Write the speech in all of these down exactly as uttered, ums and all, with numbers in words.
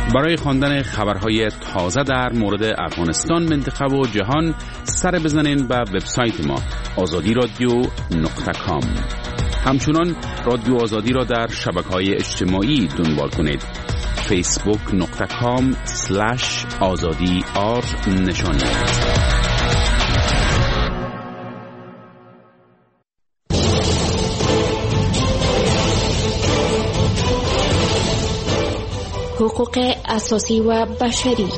برای خواندن خبرهای تازه در مورد افغانستان، منطقه و جهان سر بزنین به وبسایت ما آزادی رادیو نقطه کام. همچنان رادیو آزادی را در شبکه‌های اجتماعی دنبال کنید. فیسبوک نقطه کام سلش آزادی آر نشانی. حقوق اساسی و بشری.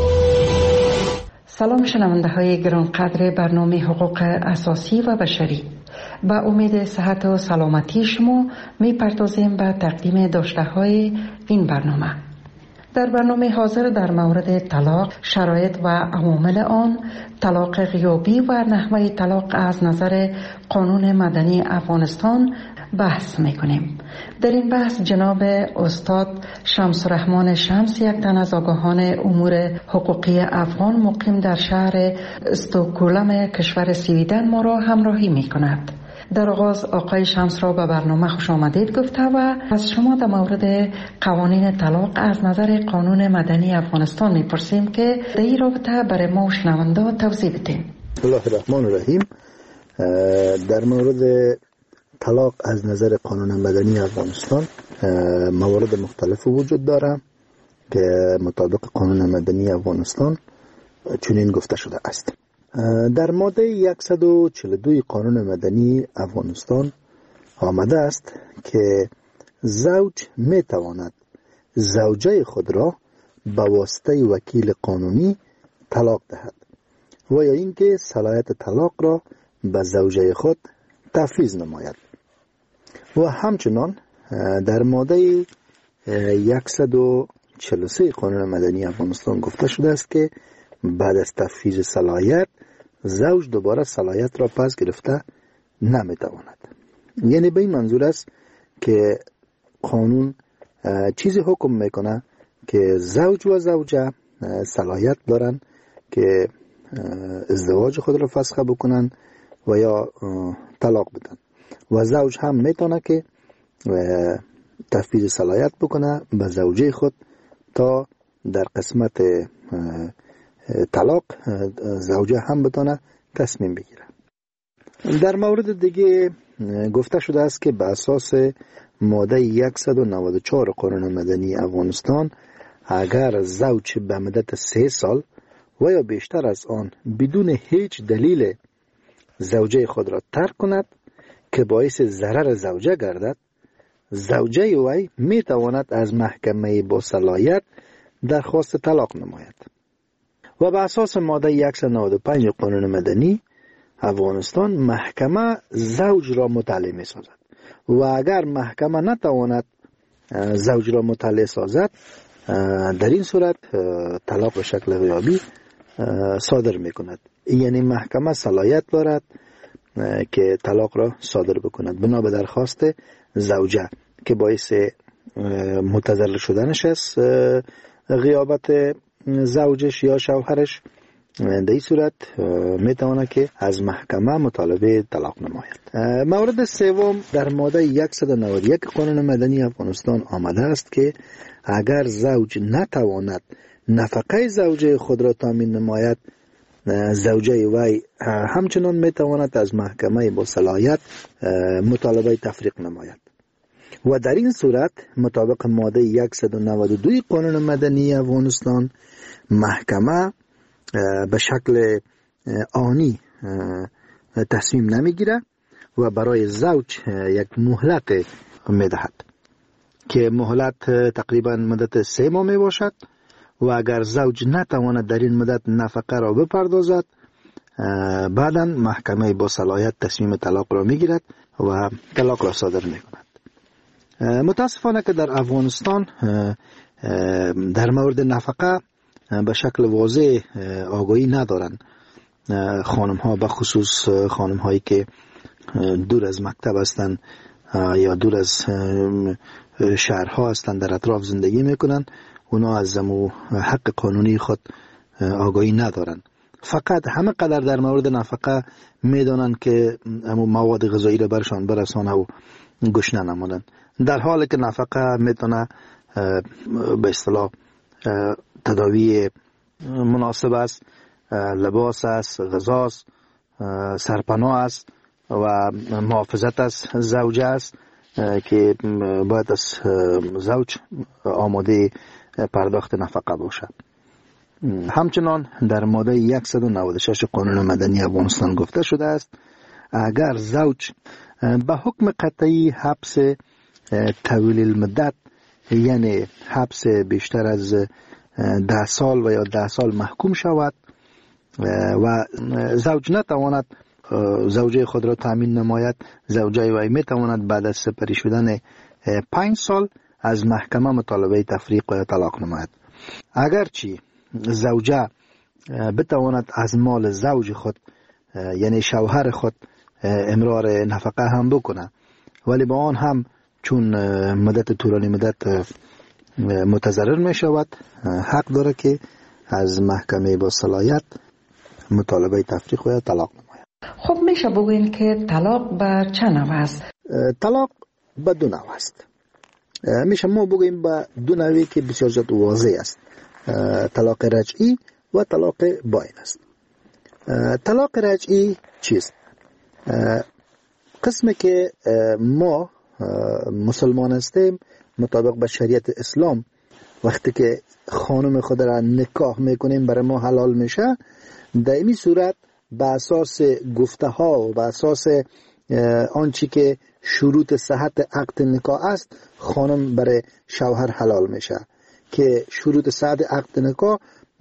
سلام شنونده های گرانقدر برنامه حقوق اساسی و بشری. با امید صحت و سلامتی شما می پردازیم به تقدیم داشته های این برنامه. در برنامه حاضر در مورد طلاق، شرایط و عوامل آن، طلاق غیابی و نحوه طلاق از نظر قانون مدنی افغانستان بحث میکنیم. در این بحث جناب استاد شمس الرحمن شمس، یک تن از آگاهان امور حقوقی افغان مقیم در شهر استکهلم کشور سویدن ما را همراهی میکند. در آغاز آقای شمس را به برنامه خوش آمدید گفته و از شما در مورد قوانین طلاق از نظر قانون مدنی افغانستان میپرسیم که در این رابطه برای ما و شنونده توضیح بدین. بسم الله الرحمن الرحیم. در مورد طلاق از نظر قانون مدنی افغانستان موارد مختلف وجود داره که مطابق قانون مدنی افغانستان چنین گفته شده است. در ماده صد و چهل و دو قانون مدنی افغانستان آمده است که زوج می تواند زوجه خود را به واسطه وکیل قانونی طلاق دهد و یا اینکه صلاحیت طلاق را به زوجه خود تفویض نماید. و همچنان در ماده صد و چهل و سه قانون مدنی افغانستان گفته شده است که بعد از تفویض صلاحیت زوج دوباره صلاحیت را پس گرفته نمیتواند. یعنی به این منظور است که قانون چیزی حکم میکنه که زوج و زوجه صلاحیت دارن که ازدواج خود را فسخ بکنن و یا طلاق بدن و زوج هم میتونه که تفویض صلاحیت بکنه به زوجه خود تا در قسمت طلاق زوجه هم بتونه تصمیم بگیره. در مورد دیگه گفته شده است که به اساس ماده صد و نود و چهار قانون مدنی افغانستان اگر زوج به مدت سه سال و یا بیشتر از آن بدون هیچ دلیل زوجه خود را ترک کند که باعث ضرر زوجه گردد، زوجه وی می تواند از محکمه با صلاحیت درخواست طلاق نماید. و به اساس ماده صد و نود و پنج قانون مدنی افغانستان محکمه زوج را مطلع می سازد و اگر محکمه نتواند زوج را مطلع سازد، در این صورت طلاق به شکل غیابی صادر می کند. یعنی محکمه صلاحیت دارد که طلاق را صادر بکند بنا به درخواست زوجه که باعث متضرر شدنش است غیابت زوجش یا شوهرش. در این صورت میتواند که از محکمه مطالبه طلاق نماید. مورد سوم در ماده صد و نود و یک قانون مدنی افغانستان آمده است که اگر زوج نتواند نفقه زوجه خود را تامین نماید، زوجه وی همچنان میتواند از محکمه با صلاحیت مطالبه تفریق نماید و در این صورت مطابق ماده صد و نود و دو قانون مدنی افغانستان محکمه به شکل آنی تصمیم نمیگیره و برای زوج یک مهلت میدهد که مهلت تقریبا مدت سه ماه می باشد و اگر زوج نتواند در این مدت نفقه را بپردازد، بعدا محکمه با صلاحیت تصمیم طلاق را میگیرد و طلاق را صادر میکند. متاسفانه که در افغانستان در مورد نفقه به شکل واضح آگاهی ندارند خانم ها، به خصوص خانم هایی که دور از مکتب هستند یا دور از شهرها هستند، در اطراف زندگی میکنن، اونا از زمو حق قانونی خود آگاهی ندارن. فقط همه قدر در مورد نفقه میدانن که امو مواد غذایی را برشان برسانه و گوش ننمودن، در حالی که نفقه میتونه به اصطلاح تداوی مناسب است، لباس است، غذا است، سرپناه است و محافظت از زوجه است که باید از زوج آماده پرداخت نفقه باشد. همچنان در ماده صد و نود و شش قانون مدنی افغانستان گفته شده است اگر زوج به حکم قطعی حبس طویل المدت یعنی حبس بیشتر از ده سال و یا ده سال محکوم شود و زوج نتواند زوجه خود را تامین نماید، زوجه وی می تواند بعد از سپری شدن پنج سال از محکمه مطالبه تفریق و طلاق نماید. اگرچه زوجه بتواند از مال زوج خود یعنی شوهر خود امرار نفقه هم بکنه، ولی با آن هم چون مدت طولانی مدت متضرر می شود حق داره که از محکمه با صلاحیت مطالبه تفریق و طلاق نماید. خب میشه بگوین که طلاق به چه نوع است؟ طلاق به دو نوع است. میشه ما بگوییم به دو نوعی که بسیار زیاد واضح است. طلاق رجعی و طلاق باین است. طلاق رجعی چیست؟ قسمی که ما مسلمان هستیم مطابق به شریعت اسلام وقتی که خانم خود را نکاح میکنیم برای ما حلال میشه، در این صورت به اساس گفته ها و به اساس آنچه که شروط صحت عقد نکاح است خانم برای شوهر حلال میشه که شروط صحت عقد نکاح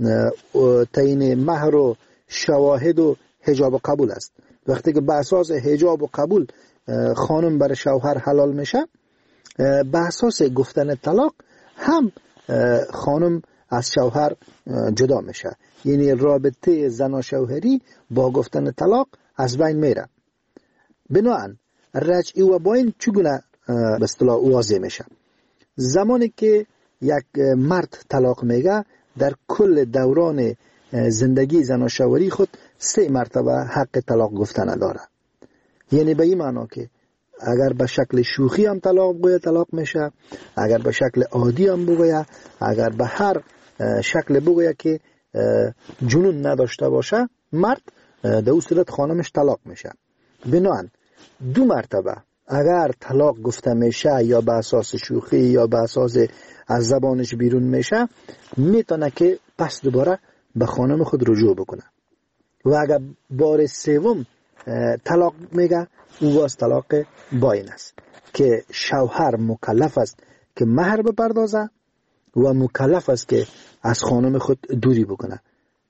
تعیین مهر و شواهد و حجاب و قبول است. وقتی که به اساس حجاب و قبول خانم برای شوهر حلال میشه، به اساس گفتن طلاق هم خانم از شوهر جدا میشه، یعنی رابطه زن و شوهری با گفتن طلاق از بین میره. بنابراین رجعی و باین چگونه به اصطلاح واضح میشه؟ زمانی که یک مرد طلاق میگه در کل دوران زندگی زن و شوهری خود سه مرتبه حق طلاق گفتن داره. یعنی به این معنا که اگر به شکل شوخی هم طلاق بگویه طلاق میشه، اگر به شکل عادی هم بگویه، اگر به هر شکل بگویه که جنون نداشته باشه مرد، در اون صورت خانمش طلاق میشه. بنابراین دو مرتبه اگر طلاق گفته میشه یا به اساس شوخی یا به اساس از زبانش بیرون میشه، میتونه که پس دوباره به خانم خود رجوع بکنه. و اگر بار سوم طلاق میگه او واس طلاق باین است که شوهر مکلف است که مهر بپردازه و مکلف است که از خانم خود دوری بکنه.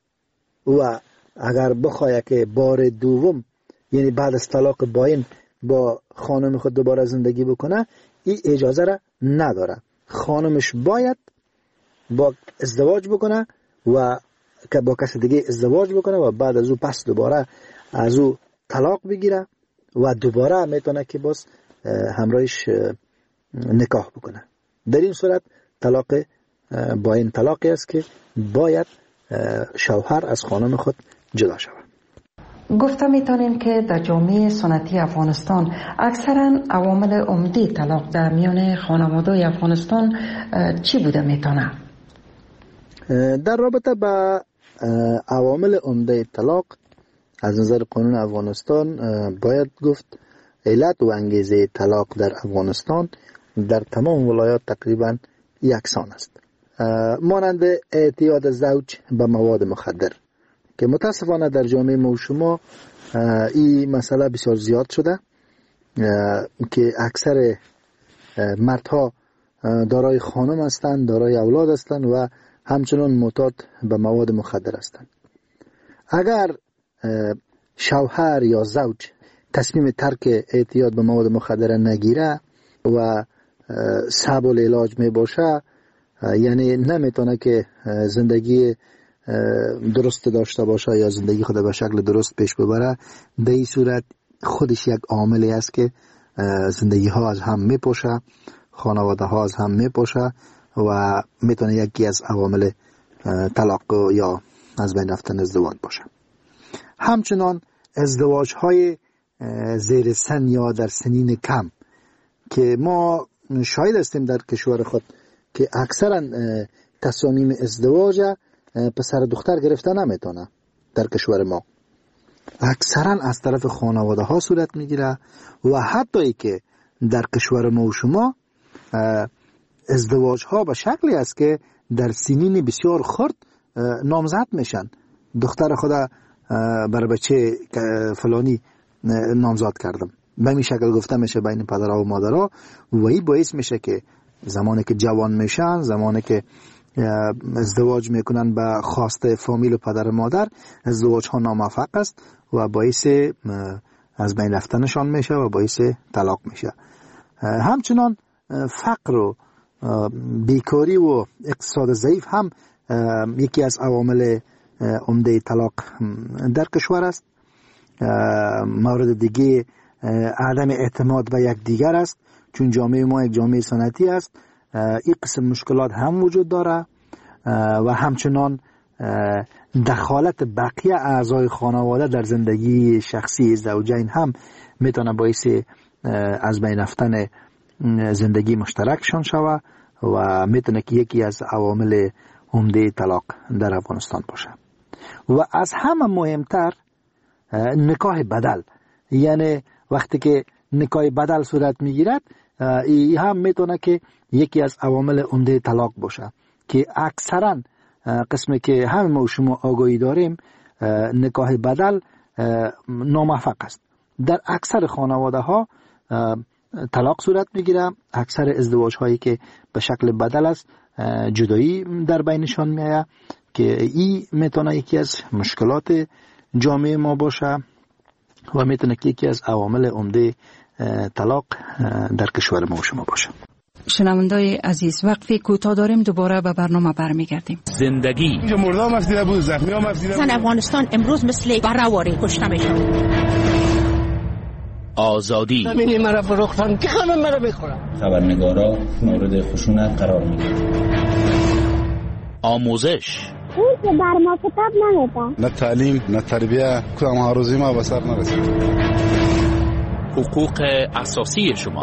و اگر بخواه که بار دوم یعنی بعد از طلاق باین با خانم خود دوباره زندگی بکنه، این اجازه را نداره. خانمش باید با ازدواج بکنه و که با کسی دیگه ازدواج بکنه و بعد از او پس دوباره از او طلاق بگیره و دوباره میتونه که باز همراهش نکاح بکنه. در این صورت طلاق باین طلاقی است که باید شوهر از خانم خود جدا شود. گفته میتونیم که در جامعه سنتی افغانستان اکثرا عوامل عمده طلاق در میان خانواده افغانستان چی بوده میتونه؟ در رابطه با عوامل عمده طلاق از نظر قانون افغانستان باید گفت علت و انگیزه طلاق در افغانستان در تمام ولایات تقریبا یکسان است، مانند اعتیاد زوج به مواد مخدر که متاسفانه در جامعه ما و شما این مسئله بسیار زیاد شده که اکثر مردها دارای خانم هستند، دارای اولاد هستند و همچنان معتاد به مواد مخدر هستند. اگر شوهر یا زوج تصمیم ترک اعتیاد به مواد مخدر نگیره و صعب العلاج می باشه، یعنی نمیتونه که زندگی درست داشته باشه یا زندگی خود به شکل درست پیش ببره، در این صورت خودش یک عاملی است که زندگی ها از هم میپاشه، خانواده ها از هم میپاشه و میتونه یکی از عوامل طلاق یا از بین رفتن ازدواج باشه. همچنان ازدواج های زیر سن یا در سنین کم که ما شاهد هستیم در کشور خود که اکثرا تصامیم ازدواج پسر دختر گرفته نمیتونه در کشور ما. اکثرا از طرف خانواده ها صورت میگیره و حتی ای که در کشور ما و شما ازدواج ها به شکلی است که در سنین بسیار خرد نامزد میشن. دختر خدا بر بچه فلانی نامزد کردم، به این شکل گفته میشه بین پدرها و مادرها و این باعث میشه که زمانی که جوان میشن، زمانی که ازدواج میکنن به خواسته فامیل و پدر و مادر، ازدواج ها ناموفق است و باعث از بین رفتنشان میشه و باعث طلاق میشه. همچنان فقر و بیکاری و اقتصاد ضعیف هم یکی از عوامل عمده طلاق در کشور است. مورد دیگه عدم اعتماد به یک دیگر است، چون جامعه ما یک جامعه سنتی است. این قسم مشکلات هم وجود داره و همچنان دخالت بقیه اعضای خانواده در زندگی شخصی زوجین هم میتونه باعث از بین رفتن زندگی مشترکشان شود و میتونه که یکی از عوامل عمده طلاق در افغانستان باشه. و از همه مهمتر نکاح بدل، یعنی وقتی که نکاح بدل صورت میگیرد، این هم میتونه که یکی از عوامل عمده طلاق باشه که اکثرا قسمی که همه ما و شما آگاهی داریم نکاح بدل ناموفق است. در اکثر خانواده ها طلاق صورت میگیره. اکثر ازدواج هایی که به شکل بدل است جدایی در بینشان میآید که این میتونه یکی از مشکلات جامعه ما باشه و میتونه که یکی از عوامل عمده طلاق در کشور ما و شما باشه. شنوندای عزیز، وقفی کوتاه داریم، دوباره به برنامه برمیگردیم. زندگی اینجا مردم افسیده بود، زخمی هم افسیده بود. افغانستان امروز مثل برهواری کشته میشه. آزادی همینی مرا فروختن که همه مرا بخورن. خبرنگارا مورد خشونت قرار میگیرن. آموزش اون که بر ما کتاب نمیده، نه تعلیم نه تربیه، کدام هاروزی ما به سر نرسید. حقوق اساسی شما.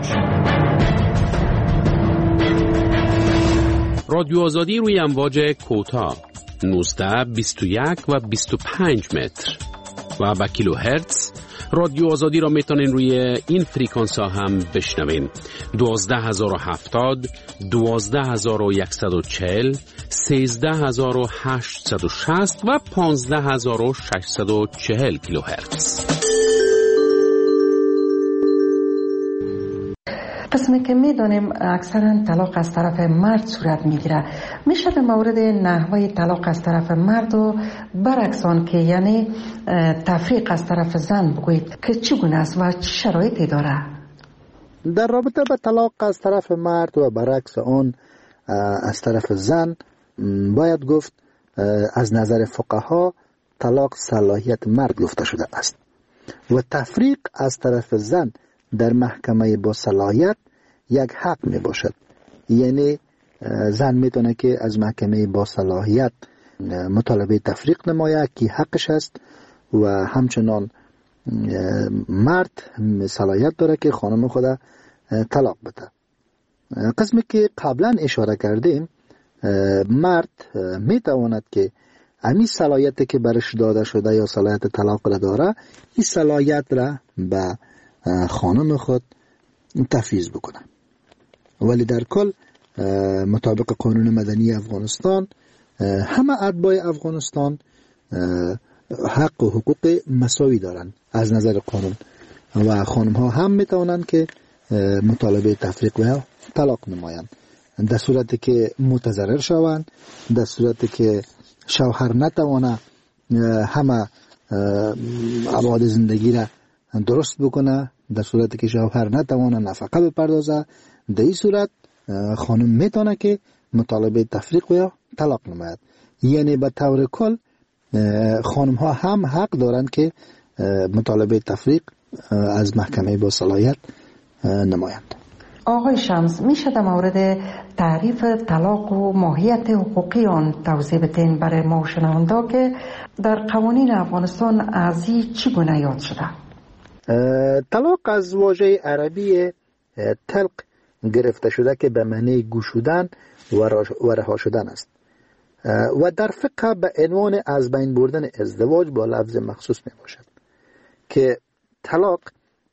رادیو آزادی روی امواج کوتاه نوزده، بیست و یک و بیست و پنج متر و با کیلو هرتز. رادیو آزادی را میتونین روی این فریکانس ها هم بشنوین: دوازده هزار و هفتاد، دوازده هزار و صد و چهل، سیزده هزار و هشتصد و شصت و پانزده هزار و ششصد و چهل کیلو هرتز. قسمی که میدانیم اکثرا طلاق از طرف مرد صورت میگیره، میشه در مورد نحوه طلاق از طرف مرد و برعکس آن که یعنی تفریق از طرف زن بگویید که چگونه است و چه شرایطی داره؟ در رابطه با طلاق از طرف مرد و برعکس آن از طرف زن باید گفت از نظر فقها طلاق صلاحیت مرد گفته شده است و تفریق از طرف زن در محکمه با صلاحیت یک حق می باشد. یعنی زن میتونه که از محکمه با صلاحیت مطالبه تفریق نماید که حقش است و همچنان مرد صلاحیت داره که خانم خود طلاق بده. قسمی که قبلا اشاره کردیم، مرد میتواند که امی صلاحیت که برش داده شده یا صلاحیت طلاق را داره، این صلاحیت را به خانم خود تفویض بکنه. ولی در کل مطابق قانون مدنی افغانستان همه اتباع افغانستان حق و حقوق مساوی دارند از نظر قانون و خانم ها هم میتوانند که مطالبه تفریق و طلاق نمایند در صورتی که متضرر شوند، در صورتی که شوهر نتوانه همه ابعاد زندگی را درست بکنه، در صورتی که شوهر نتوانه نفقه بپردازه، در این صورت خانم میتونه که مطالبه تفریق و طلاق نماید. یعنی به طور کل خانم ها هم حق دارند که مطالبه تفریق از محکمه با صلاحیت نمایند. آقای شمس، میشه در مورد تعریف طلاق و ماهیت حقوقی آن توضیح بدین برای ما شنوندا که در قوانین افغانستان از این چگونه یاد شده؟ طلاق از واژه عربی طلق گرفته شده که به معنی گشودن و رها شدن است و در فقه به عنوان از بین بردن ازدواج با لفظ مخصوص می باشد که طلاق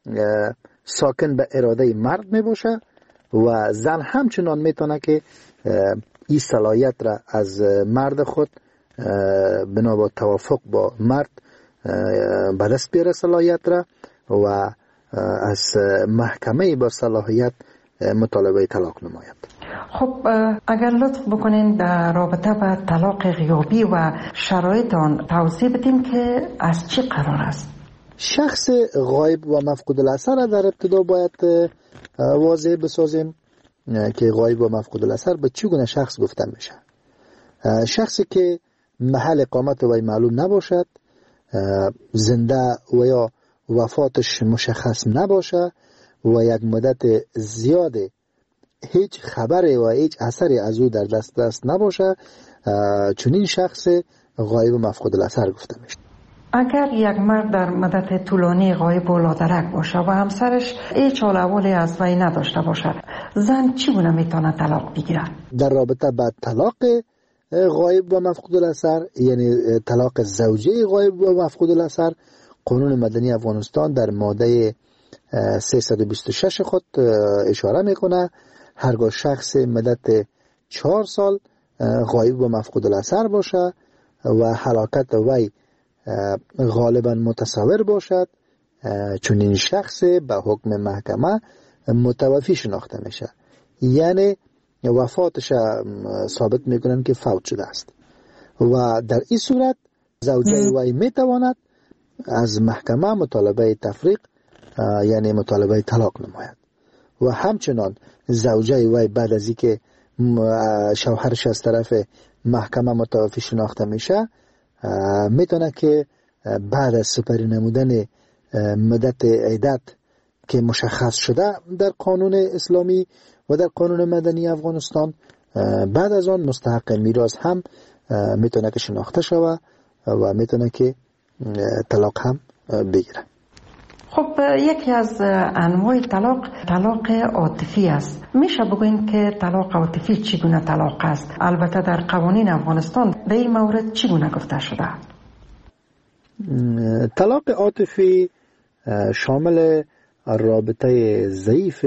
ساکن به اراده مرد می باشه و زن همچنان می تونه که این صلاحیت را از مرد خود بنا با توافق با مرد به دست بیاره صلاحیت را و از محکمه با صلاحیت مطالبه طلاق نماید. خب اگر لطف بکنین در رابطه با طلاق غیابی و شرایط آن توضیح بدیم که از چی قرار است؟ شخص غایب و مفقود الاثر در ابتدا باید واضح بسازیم که غایب و مفقود الاثر به چگونه شخص گفته میشه. شخصی که محل اقامت وی معلوم نباشد، زنده و یا وفاتش مشخص نباشه و یک مدت زیاد هیچ خبری و هیچ اثری از او در دست دست نباشه، چنین شخص غایب و مفقود الاثر گفته میشه. اگر یک مرد در مدت طولانی غایب و لادرک باشه و همسرش هیچ حال احوالی از وی نداشته باشه، زن چگونه میتونه طلاق بگیره؟ در رابطه با طلاق غایب و مفقود الاثر، یعنی طلاق زوجه غایب و مفقود الاثر، قانون مدنی افغانستان در ماده سیصد و بیست و شش خود اشاره میکنه هرگاه شخص مدت چهار سال غایب و مفقود الاثر باشه و هلاکت وی غالبا متصور باشد، چون این شخص به حکم محکمه متوفی شناخته میشه، یعنی وفاتش ثابت میکنن که فوت شده است و در این صورت زوجه وی میتواند از محکمه مطالبه تفریق یعنی مطالبه طلاق نماید و همچنان زوجه وی بعد از اینکه شوهرش از طرف محکمه متوفی شناخته میشه میتونه که بعد از سپری نمودن مدت عدت که مشخص شده در قانون اسلامی و در قانون مدنی افغانستان، بعد از آن مستحق میراث هم میتونه که شناخته شوه و میتونه که طلاق هم بگیره. خب یکی از انواع طلاق طلاق عاطفی است. میشه بگوین که طلاق عاطفی چگونه طلاق است؟ البته در قوانین افغانستان در این مورد چگونه گفته شده؟ طلاق عاطفی شامل رابطه ضعیف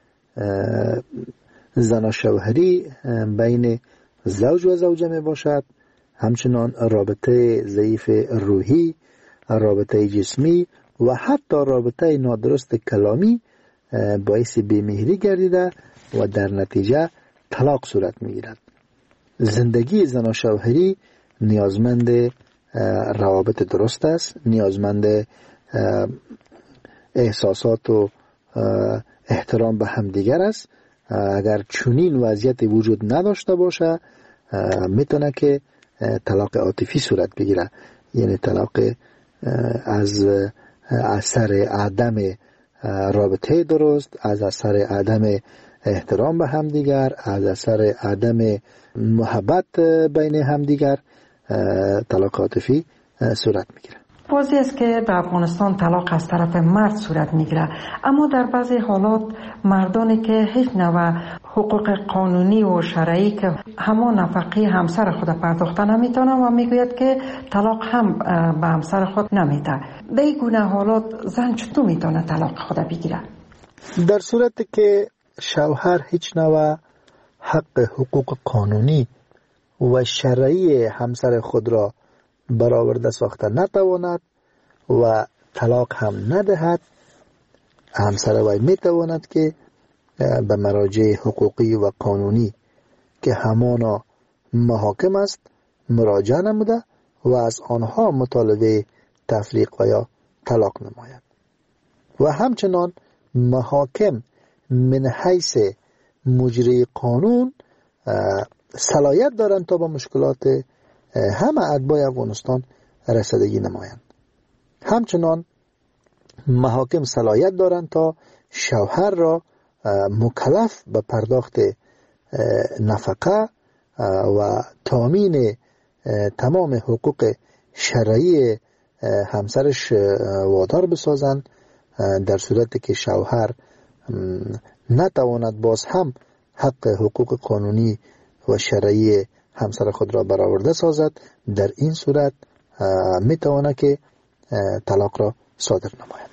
زن و شوهری بین زوج و زوجه می باشد، همچنان رابطه ضعیف روحی، رابطه جسمی و حتی رابطه نادرست کلامی باعث بیمهری گردیده و در نتیجه طلاق صورت می گیرد. زندگی زن و شوهری نیازمند روابط درست است، نیازمند احساسات و احترام به همدیگر است. اگر چنین وضعیت وجود نداشته باشه میتونه که طلاق عاطفی صورت بگیره، یعنی طلاق از اثر عدم رابطه درست، از اثر عدم احترام به همدیگر، از اثر عدم محبت بین همدیگر طلاق عاطفی صورت میگیره. واضح است که در افغانستان طلاق از طرف مرد صورت میگیره، اما در بعضی حالات مردانی که هیچ نوع حقوق قانونی و شرعی که همان نفقه همسر خود پرداخته نمیتونن و میگوید که طلاق هم به همسر خود نمیده. در این گونه حالات زن چطور میتونه طلاق خود بگیره؟ در صورتی که شوهر هیچ نوع حق حقوق قانونی و شرعی همسر خود را برآورده ساخته نتواند و طلاق هم ندهد، همسر وی میتواند که به مراجع حقوقی و قانونی که همانا محاکم است مراجعه نموده و از آنها مطالبه تفریق و یا طلاق نماید و همچنان محاکم من حیث مجری قانون صلاحیت دارند تا با مشکلات همه اتباع افغانستان رسیدگی نمایند. همچنان محاکم صلاحیت دارند تا شوهر را مکلف به پرداخت نفقه و تامین تمام حقوق شرعی همسرش وادار بسازند در صورتی که شوهر نتواند باز هم حق حقوق قانونی و شرعی همسر خود را برآورده سازد، در این صورت می تواند که طلاق را صادر نماید.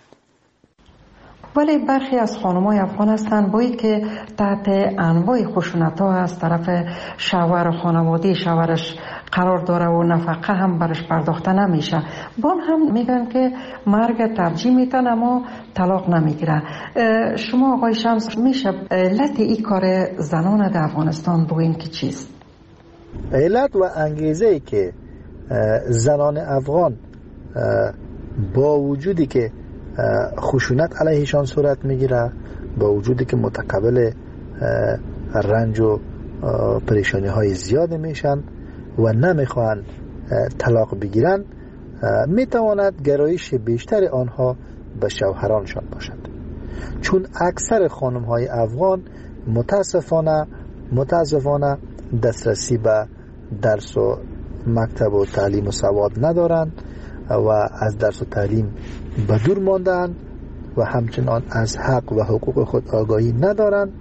ولی برخی از خانم‌های افغان هستند بایی که تحت انواع خشونت‌ها از طرف شوهر و خانواده شوهرش قرار داره و نفقه هم برش پرداخته نمیشه، با هم میگن که مرگ ترجیح میتن اما طلاق نمیگیره. شما آقای شمس میشه علت این کار زنان در افغانستان بگوین که چیست؟ علت و انگیزه که زنان افغان با وجودی که خشونت علیهشان صورت میگیره، با وجودی که متقبل رنج و پریشانی های زیاد میشن و نمیخوان طلاق بگیرن، میتواند گرایش بیشتر آنها به شوهرانشان باشد. چون اکثر خانم های افغان متاسفانه متاسفانه دسترسی به درس و مکتب و تعلیم و سواد ندارند و از درس و تعلیم به دور ماندند و همچنان از حق و حقوق خود آگاهی ندارند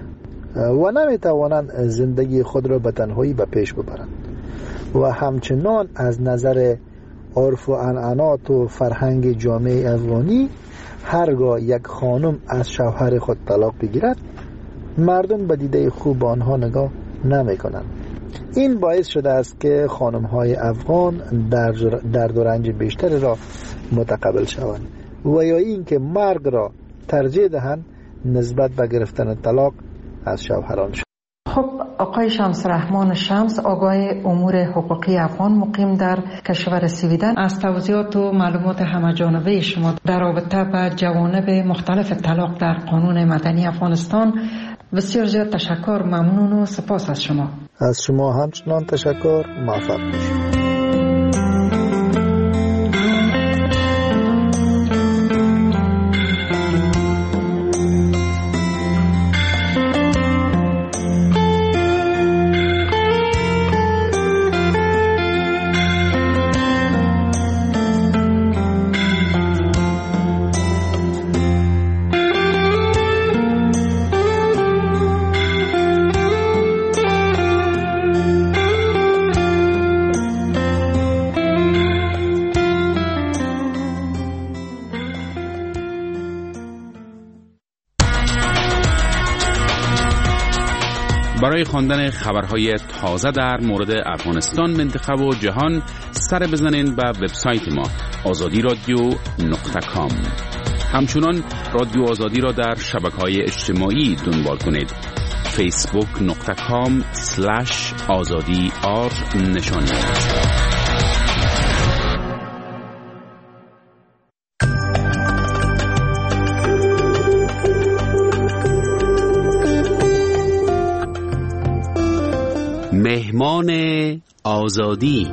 و نمیتوانند زندگی خود را به تنهایی به پیش ببرند و همچنان از نظر عرف و عنعنات و فرهنگ جامعه افغانی هرگاه یک خانم از شوهر خود طلاق بگیرد، مردم به دیده خوب آنها نگاه نمی کنند. این باعث شده است که خانم های افغان در درد و رنج بیشتری را متقبل شوند و یا این که مرگ را ترجیح دهند نسبت به گرفتن طلاق از شوهرانشان. خب آقای شمس رحمان شمس، آگاه امور حقوقی افغان مقیم در کشور سویدن، از توضیحات و معلومات همه‌جانبه شما در رابطه با جوانب مختلف طلاق در قانون مدنی افغانستان بسیار زیاد تشکر، ممنون و سپاس از شما. از شما همچنان تشکر، موفق باشید. برای خواندن خبرهای تازه در مورد افغانستان، منطقه و جهان سر بزنین به وبسایت ما آزادی رادیو نقطه کام. همچنان رادیو آزادی را در شبکه‌های اجتماعی دنبال کنید. فیسبوک نقطه کام سلش آزادی آر نشان دهید. مهمان آزادی.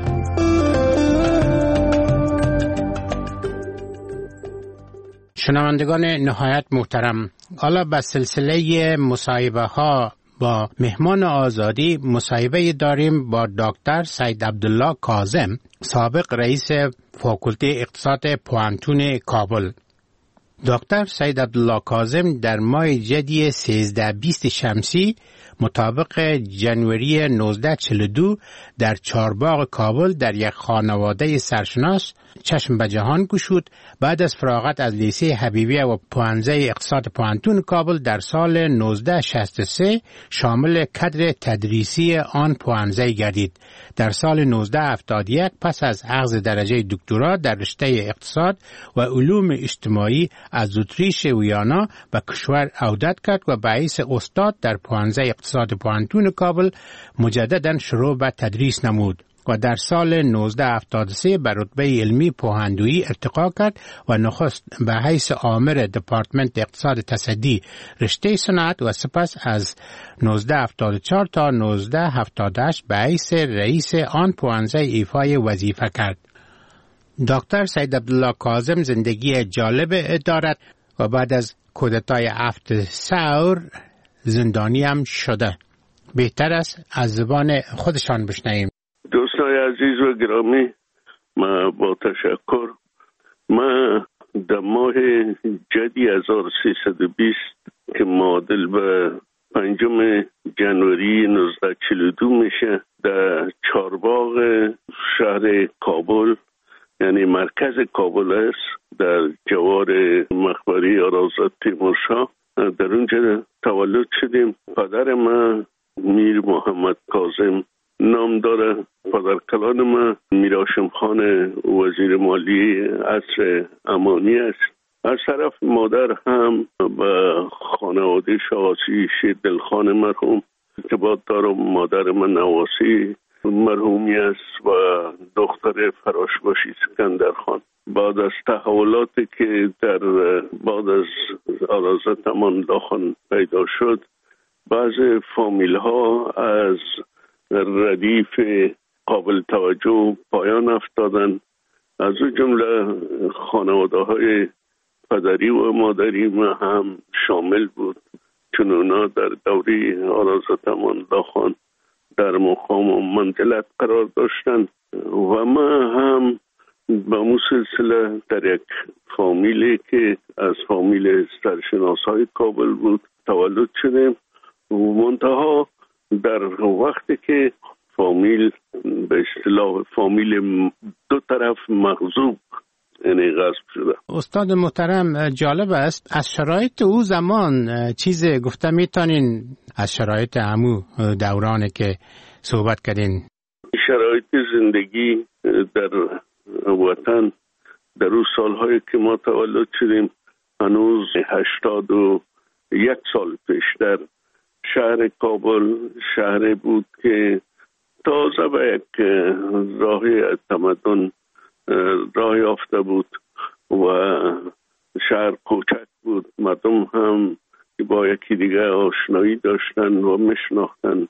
شنوندگان نهایت محترم، حالا به سلسله مصاحبه ها با مهمان آزادی مصاحبه داریم با دکتر سید عبدالله کاظم، سابق رئیس فاکولته اقتصاد پوانتون کابل. دکتر سید عبدالله کاظم در ماه جدی سیزده بیست شمسی مطابق جنوری نوزده چهل و دو در چهارباغ کابل در یک خانواده سرشناس چشم به جهان گشود. بعد از فراغت از لیسه حبیبیه و پوانزه اقتصاد پوانتون کابل در سال نوزده شصت و سه شامل کادر تدریسی آن پوانزه گردید. در سال نوزده هفتاد و یک پس از اخذ درجه دکترا در رشته اقتصاد و علوم اجتماعی از اتریش ویانا به کشور عودت کرد و به حیث استاد در پوانزه اقتصاد پوانتون کابل مجددا شروع به تدریس نمود و در سال نوزده هفتاد و سه به رتبه علمی پوهندویی ارتقا کرد و نخست به حیث آمر دپارتمنت اقتصاد تصدی رشته صنعت و سپس از نوزده هفتاد و چهار تا نوزده هفتاد و هشت به حیث رئیس آن پوانزه ایفای وظیفه کرد. دکتر سید عبدالله کاظم زندگی جالب دارد و بعد از کودتای هفت ثور زندانی هم شده. بهتر است از زبان خودشان بشنویم. دوستای عزیز و گرامی، ما با تشکر، ما در ماه جدی هزار و سیصد و بیست که معادل به پنجم جنوری نوزده چهل و دو میشه، در چارباغ شهر کابل، یعنی مرکز کابل است، در جوار مقبره آرازات تیمورشاه، در اونجا تولد شدیم. پدر من میر محمد کاظم نام داره، پدر کلان من میر هاشم خان وزیر مالی عصر امانی است. از طرف مادر هم به خانواده شاهاسی شیر دلخان مرحوم ارتباط دارم. مادر من نواسی مرحومی است و دختر فراشباشی سکندر خان. بعد از تحولاتی که در بعد از آرازت امان الله خان پیدا شد، بعض فامیل ها از ردیف قابل توجه پایان افتادن، از او جمله خانواده های پدری و مادری ما هم شامل بود، چون اونا در دوره آرازت امان الله خان در مقام و منزلت قرار داشتند و ما هم به اون سلسله در یک فامیلی که از فامیل سرشناسای کابل بود تولد شدیم. و منتها در وقتی که فامیل به اصطلاح فامیل دو طرف مغصوب یعنی غصب شده. استاد محترم، جالب است از شرایط او زمان چیز گفته میتونین از شرایط همو دورانه که صحبت کردین؟ شرایط زندگی در وطن در اون سالهایی که ما تولد شدیم هنوز هشتاد و یک سال پیشتر شهر کابل شهر بود که تازه به یک راه تمدن راه یافته بود و شهر کوچک بود. مردم هم با یکی دیگه آشنایی داشتن و میشناختن.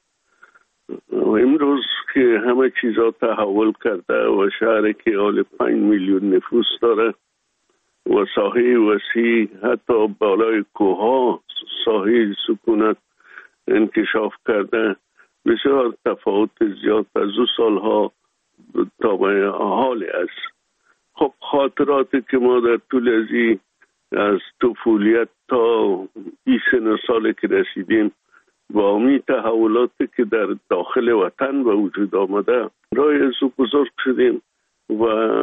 و امروز که همه چیزا تحول کرده و شهر که حال پنج میلیون نفوس داره و ساحه وسیع حتی بالای کوها ساحه سکونت انکشاف کرده، بسیار تفاوت زیاد از او سالها تا به حال است. خب خاطراتی که ما در طول ازی از طفولیت تا این سن سالی که رسیدیم با امی تحولاتی که در داخل وطن به وجود آمده رای از او بزرگ شدیم و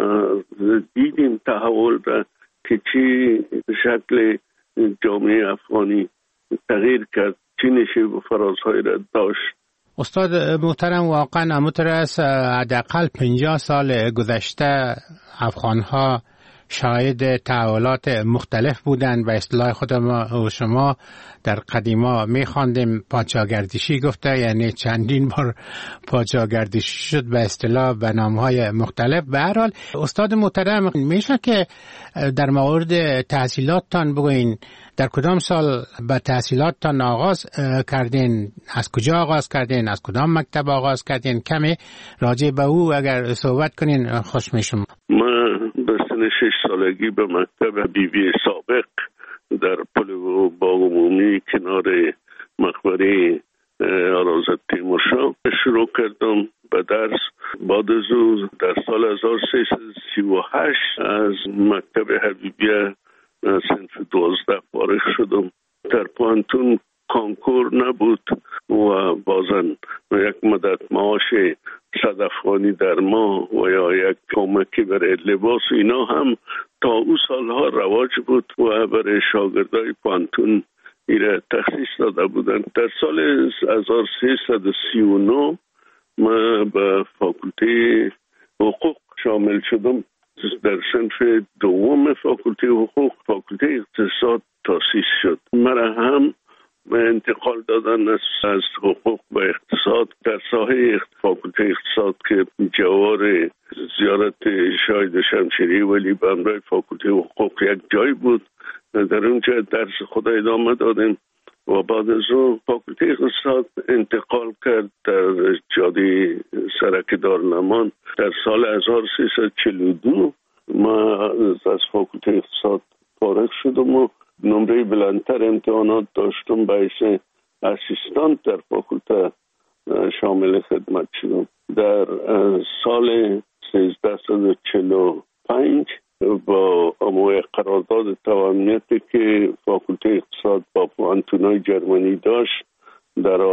دیدیم تحول را که چی شکل جامعه افغانی تغییر کرد، چی نشه و فرازهای را داشت. استاد محترم، واقعا همونطور است حداقل پنجاه سال گذشته افغانها شاهد تحولات مختلف بودند. به اصطلاح خود ما و شما در قدیما می‌خواندیم پادشاهگردشی گفته، یعنی چندین بار پادشاهگردشی شد به اصطلاح به نام‌های مختلف. به هر حال استاد محترم، میشه که در مورد تحصیلاتتان بگوین در کدام سال به تحصیلاتتان آغاز کردین، از کجا آغاز کردین، از کدام مکتب آغاز کردین؟ کمی راجع به او اگر صحبت کنین خوش میشم. من به سن شش سالگی به مکتب بیوی سابق در پل و باغ عمومی کنار مقبره آرازت تیمورشاه شروع کردم به درس. بعد از او در سال هزار و سیصد و سی و هشت از مکتب حبیبیه صنف دوازده فارغ شدم. در پانتون کانکور نبود و بازن یک مدت معاش صد افغانی در ماه و یا یک کمکی برای لباس اینا هم تا او سالها رواج بود و برای شاگردای پانتون ایره تخصیص داده بودن. در سال هزار و سیصد و سی و نه من به فاکولته حقوق شامل شدم. در صنف دوم فاکولته حقوق فاکولته اقتصاد تاسیس شد. مرا هم انتقال دادن از حقوق به اقتصاد. در ساحه فاکولته اقتصاد که جوار زیارت شاهد شمشیری ولی به همراه فاکولته حقوق یک جای بود، در اونجا درس خود ادامه دادیم و بعد از اون فاکولته اقتصاد انتقال کرد در جاده سرک دارالمان. در سال هزار و سیصد و چهل و دو ما از فاکولته اقتصاد فارغ شدم و نمره بلندتر امتحانات داشتم، باعث اسیستانت در فاکولته شامل خدمت شدم. در سال سیزده صد و چهل و پنج با اما قرارداد توامنیتی که فاکولته اقتصاد با پوانتونای جرمنی داشت در